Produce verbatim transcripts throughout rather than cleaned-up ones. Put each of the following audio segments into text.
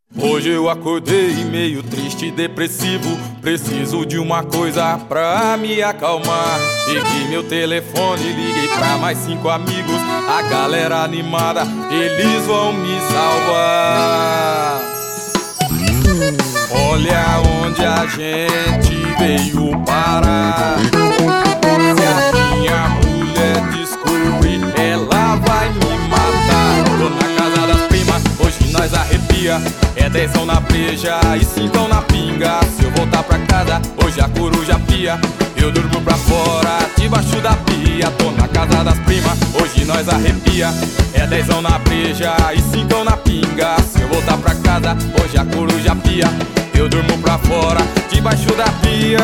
Hoje eu acordei meio triste e depressivo. Preciso de uma coisa pra me acalmar. Peguei meu telefone e liguei pra mais cinco amigos. A galera animada, eles vão me salvar. Olha onde a gente veio parar. Se a minha mulher descobrir, ela vai me matar. Tô na casa das primas, hoje nós arrepia. É dezão na breja e cincão na pinga. Se eu voltar pra casa, hoje a coruja pia. Eu durmo pra fora, debaixo da pia. Tô na casa das primas, hoje nós arrepia. É dezão na breja e cincão na pinga. Se eu voltar pra casa, hoje a coruja pia. Eu durmo pra fora, debaixo da pia.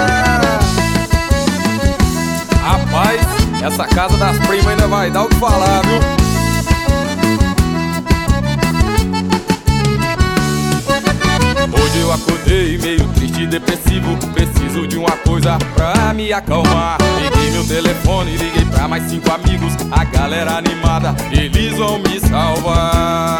Rapaz, essa casa das primas ainda vai dar o que falar, viu? Hoje eu acordei meio triste e depressivo. Preciso de uma coisa pra me acalmar. Peguei meu telefone e liguei pra mais cinco amigos. A galera animada, eles vão me salvar.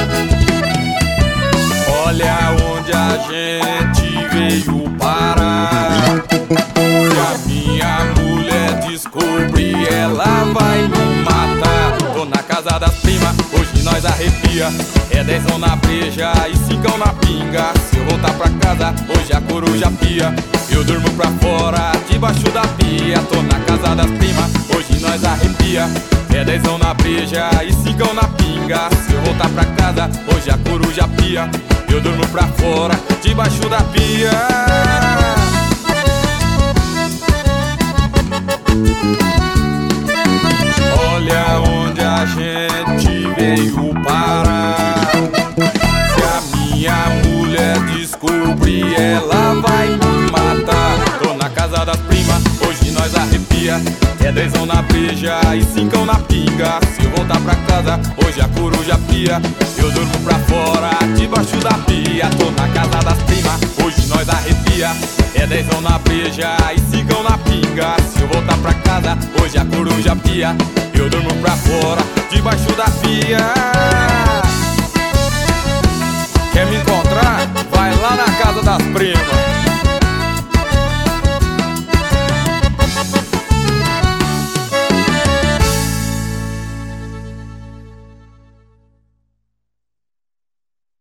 Olha onde a gente veio parar. Se a minha mulher descobrir, ela vai me matar. Tô na casa das primas, hoje nós arrepia. É dezão na breja e cincão na pinga. Se eu voltar pra casa, hoje a coruja pia. Eu durmo pra fora, debaixo da pia. Tô na casa das primas, hoje nós arrepia. É dezão na breja e cincão na pinga. Se eu voltar pra casa, hoje a coruja pia. Eu durmo pra fora, debaixo da pia. Olha onde a gente veio parar. Se a minha mulher descobrir, ela vai me matar. Tô na casa das primas, hoje nós arrepia. É dezão na breja e cincão na pinga. Se eu voltar pra casa, hoje a coruja pia. Eu durmo pra fora, debaixo da pia. Tô na casa das primas, hoje nós arrepia. É dezão na breja e cincão na pinga. Se eu voltar pra casa, hoje a coruja pia. Eu durmo pra fora, debaixo da pia. Quer me encontrar? Vai lá na casa das primas.